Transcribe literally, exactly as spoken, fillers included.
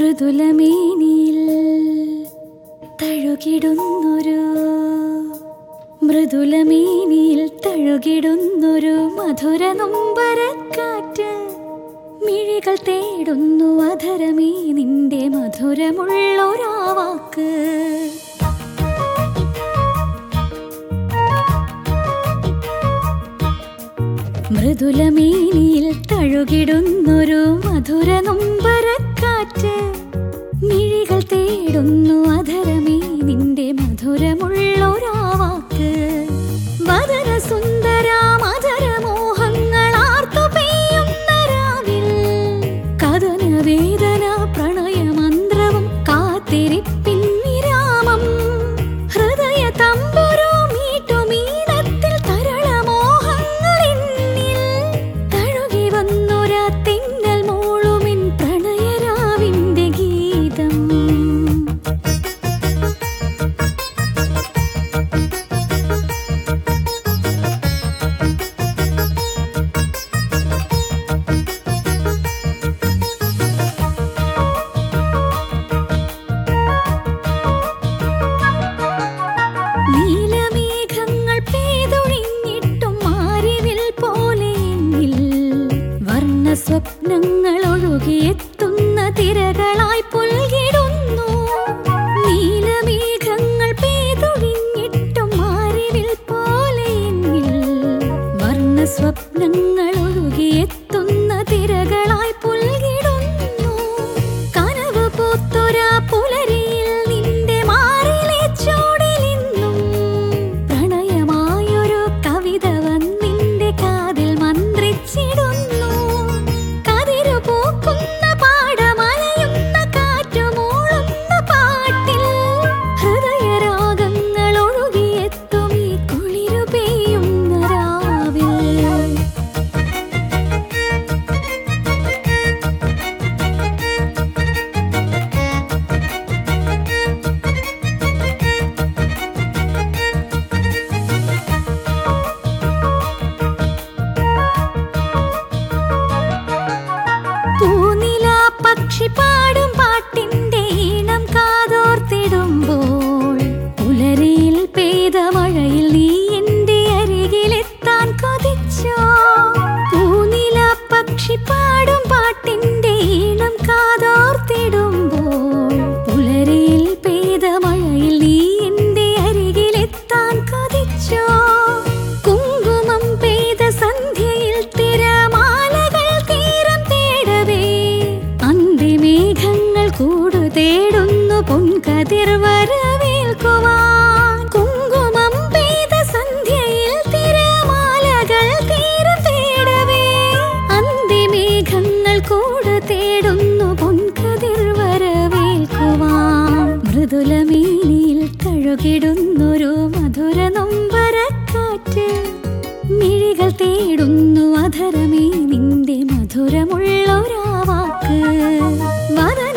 മൃദുലമേനിയിൽ തഴുകിടുന്നൊരു മൃദുലമേനിയിൽ തഴുകിടുന്നൊരു മധുര നൊമ്പരക്കാറ്റ്. മിഴികൾ തേടുന്നു അധരമേ നിന്റെ മധുരമുള്ളൊരാ വാക്ക്. മൃദുലമേനിയിൽ തഴുകിടുന്നൊരു മധുര നൊമ്പരക്കാറ്റ്. മിഴികൾ തേടുന്നു അധരമേ നിന്റെ മധുരമുള്ളൊരാ വാക്ക്. വദന സുന്ദര മധുരമോഹങ്ങൾ ആർത്തു പെയ്യുന്ന രാവിൽ കഥന വേദന പ്രണയമന്ത്രവും കാത്തിരിപ്പിൻ വിരാമം. ഹൃദയ തമ്പുരു മീട്ടുമീനത്തിൽ തരളമോഹങ്ങളെന്നിൽ തഴുകി വന്നൊരാ തിന്നൽ മോളുമിൻ പ്രണയരാവിന്റെ ഗീതം. നീലമേഘങ്ങൾ പെയ്തൊഴിഞ്ഞിട്ടും മാരിവിൽ പോലെ എന്നിൽ വർണ്ണ സ്വപ്നങ്ങൾ ഒഴുകിയെത്തുന്ന തിരകളായി പുൽകിടുന്നു. നീലമേഘങ്ങൾ പെയ്തൊഴിഞ്ഞിട്ടും മാരിവിൽ പോലെ എന്നിൽ വർണ്ണ സ്വപ്നങ്ങൾ ഒഴുകിയെത്തുന്ന തിരകളായി പുൽകിടുന്നു. കനവ് പൂത്തൊരാ പുലരിയിൽ നിന്റെ മാറിലെ ചോടിലിന്നും പ്രണയമായൊരു കവിത വന്നിന്റെ കാതിൽ മന്ത്രിച്ചിടുന്നു. കതിരു പൂക്കുന്ന പാടമലയുന്ന കാറ്റുമൂളുന്ന പാട്ടിൽ ഹൃദയരാഗങ്ങൾ ഒഴുകിയെത്തും ഈ കുളിരു പെയ്യുന്ന രാവിൽ. പൂനിലാ പക്ഷി പാടും പാട്ടിന്റെ ഈണം കാതോർത്തിടുമ്പോൾ പുലരിയിൽ പെയ്ത മഴയിൽ നീ എന്റെ അരികിലെത്താൻ കൊതിച്ചോ? പൂനിലാ പക്ഷി പാടും പാട്ടിന്റെ ഈണം കാതോർത്തിടുമ്പോൾ പുലരിയിൽ പെയ്ത മഴയിൽ നീ എന്റെ അരികിലെത്താൻ കൊതിച്ചോ? കുങ്കുമം പെയ്ത സന്ധ്യയിൽ തിരമാലകൾ തീരം തേടവേ അന്തിമേഘങ്ങൾ കൂടു തേടുന്നു പൊൻകതിർ വരവേൽക്കുവാൻ. കുങ്കുമം പെയ്ത സന്ധ്യയിൽ തിരമാലകൾ തീരം തേടവേ അന്തിമേഘങ്ങൾ കൂടു തേടുന്നു പൊൻകതിർ വരവേൽക്കുവാൻ. മൃദുലമേനിയിൽ തഴുകിടുന്നൊരു മധുര നൊമ്പരക്കാറ്റ്. മിഴികൾ തേടുന്നു അധരമേ നിന്റെ മധുരമുള്ളൊരാ വാക്ക്.